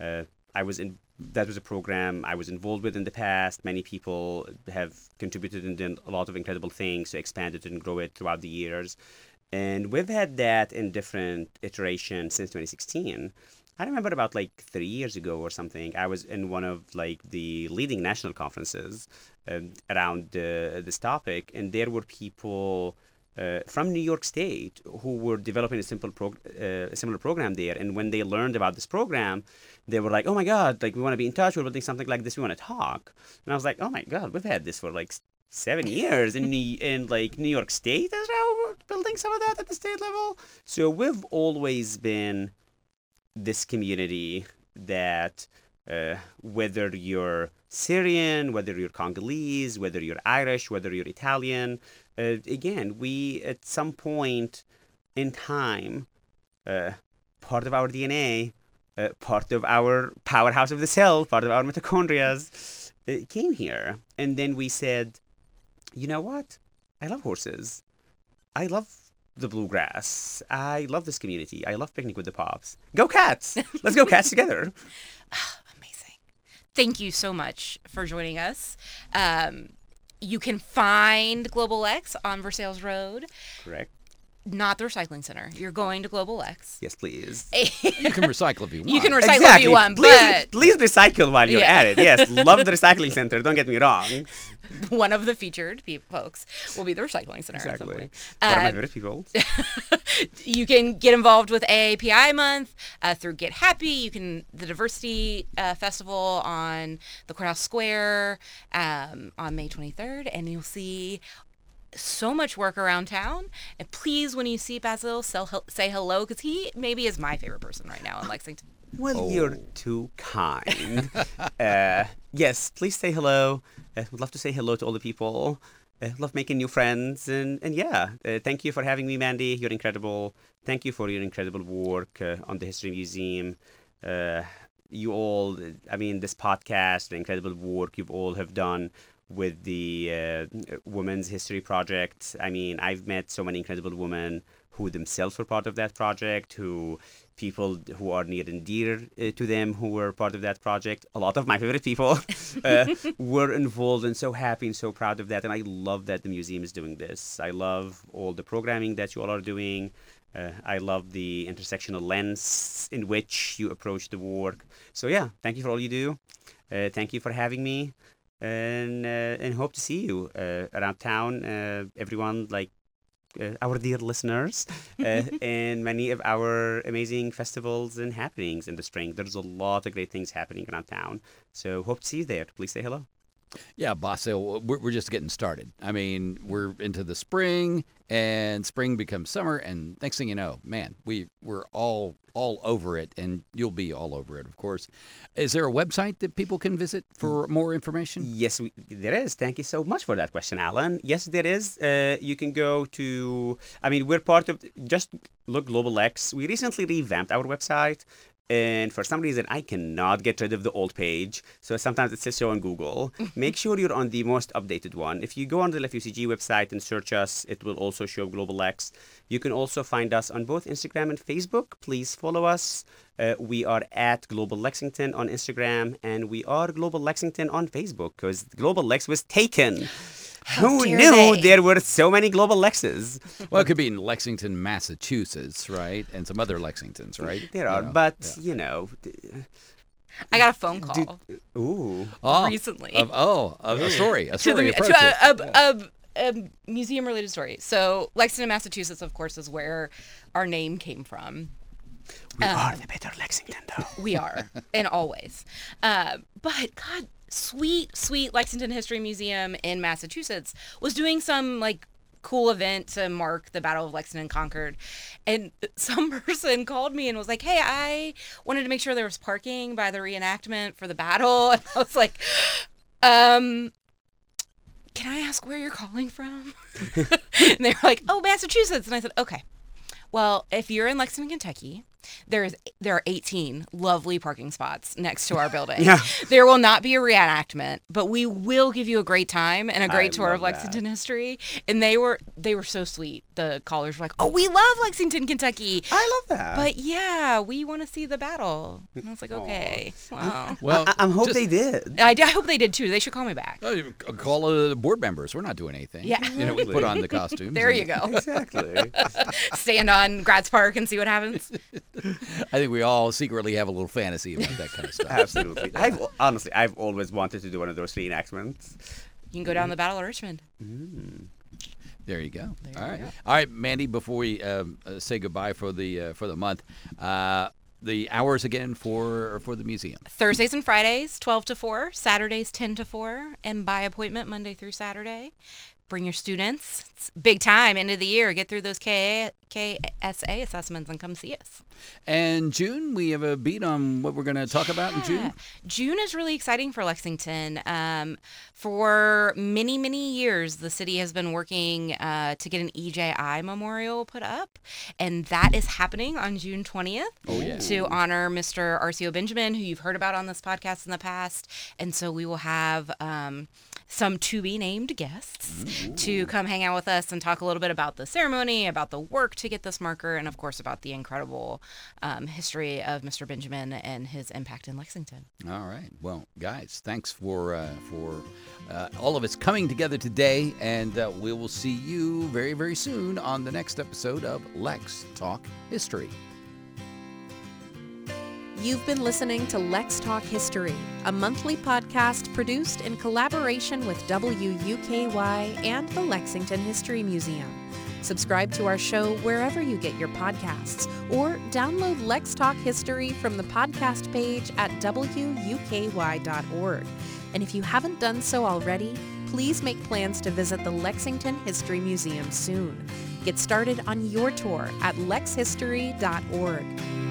That was a program I was involved with in the past. Many people have contributed and done a lot of incredible things to expand it and grow it throughout the years. And we've had that in different iterations since 2016. I remember about 3 years ago or something, I was in one of the leading national conferences around this topic, and there were people from New York State who were developing a similar program there. And when they learned about this program, they were like, oh my God, we want to be in touch. We're building something like this. We want to talk. And I was like, oh my God, we've had this for 7 years in New York State as well. We're building some of that at the state level. So we've always been this community that whether you're Syrian, whether you're Congolese, whether you're Irish, whether you're Italian, again, we at some point in time, part of our DNA, part of our powerhouse of the cell, part of our mitochondria came here. And then we said, you know what? I love horses. I love the bluegrass. I love this community. I love Picnic with the Pops. Go Cats! Let's go Cats together. Amazing. Thank you so much for joining us. You can find Global X on Versailles Road. Correct. Not the recycling center. You're going to Global X. Yes, please. You can recycle if you want. You can recycle if you want, but Please recycle while you're at it. Yes, love the recycling center. Don't get me wrong. one of the featured folks will be the recycling center. Exactly. At One of my favorite people. You can get involved with AAPI month through Get Happy. You can the Diversity Festival on the Courthouse Square on May 23rd, and you'll see so much work around town. And please, when you see Basil, say hello, because he maybe is my favorite person right now in Lexington. Well, you're too kind. Yes, please say hello. Would love to say hello to all the people. Love making new friends. And yeah, thank you for having me, Mandy. You're incredible. Thank you for your incredible work on the History Museum. You all, this podcast, the incredible work you all have done with the Women's History Project. I've met so many incredible women who themselves were part of that project, people who are near and dear to them who were part of that project. A lot of my favorite people were involved, and so happy and so proud of that. And I love that the museum is doing this. I love all the programming that you all are doing. I love the intersectional lens in which you approach the work. So yeah, thank you for all you do. Thank you for having me. And hope to see you around town, everyone, our dear listeners, and many of our amazing festivals and happenings in the spring. There's a lot of great things happening around town. So hope to see you there. Please say hello. Yeah, Basil, we're just getting started. I mean, we're into the spring, and spring becomes summer, and next thing you know, man, we're all over it, and you'll be all over it, of course. Is there a website that people can visit for more information? Yes, there is. Thank you so much for that question, Alan. Yes, there is. You can go to, we're part of, just look Global X. We recently revamped our website. And for some reason, I cannot get rid of the old page. So sometimes it says so on Google. Make sure you're on the most updated one. If you go on the LEFUCG website and search us, it will also show Global X. You can also find us on both Instagram and Facebook. Please follow us. We are at Global Lexington on Instagram, and we are Global Lexington on Facebook because Global Lex was taken. Who knew there were so many Global Lexes? Well, it could be in Lexington, Massachusetts, right? And some other Lexingtons, right? There are, I got a phone call recently. A story. A museum-related story. So Lexington, Massachusetts, of course, is where our name came from. We are the better Lexington, though. We are, and always. But God, sweet Lexington History Museum in Massachusetts was doing some cool event to mark the Battle of Lexington and Concord, and some person called me and was like, "Hey, I wanted to make sure there was parking by the reenactment for the battle," and I was like, "Can I ask where you're calling from?" And they were like, "Oh, Massachusetts," and I said, "Okay. Well, if you're in Lexington, Kentucky, there are 18 lovely parking spots next to our building. Yeah. There will not be a reenactment, but we will give you a great time and a great tour of Lexington history." And they were so sweet. The callers were like, "Oh, we love Lexington, Kentucky. I love that. But yeah, we want to see the battle." And I was like, "Okay, Well, I hope they did. I hope they did too. They should call me back." Call the board members. We're not doing anything. Yeah. We put on the costumes. There you go. Exactly. Stand on Gratz Park and see what happens. I think we all secretly have a little fantasy about that kind of stuff. Absolutely. I've always wanted to do one of those reenactments. You can go down the Battle of Richmond. There you go. All right, Mandy. Before we say goodbye for the month, the hours again for the museum. Thursdays and Fridays, 12 to 4. Saturdays, 10 to 4. And by appointment, Monday through Saturday. Bring your students. It's big time, end of the year. Get through those KSA assessments and come see us. And June, we have a beat on what we're going to talk about in June. June is really exciting for Lexington. For many, many years, the city has been working to get an EJI memorial put up, and that is happening on June 20th to honor Mr. RCO Benjamin, who you've heard about on this podcast in the past. And so we will have some to-be-named guests to come hang out with us and talk a little bit about the ceremony, about the work to get this marker, and of course about the incredible history of Mr. Benjamin and his impact in Lexington. All right. Well, guys, thanks for all of us coming together today, and we will see you very, very soon on the next episode of Lex Talk History. You've been listening to Lex Talk History, a monthly podcast produced in collaboration with WUKY and the Lexington History Museum. Subscribe to our show wherever you get your podcasts, or download Lex Talk History from the podcast page at WUKY.org. And if you haven't done so already, please make plans to visit the Lexington History Museum soon. Get started on your tour at lexhistory.org.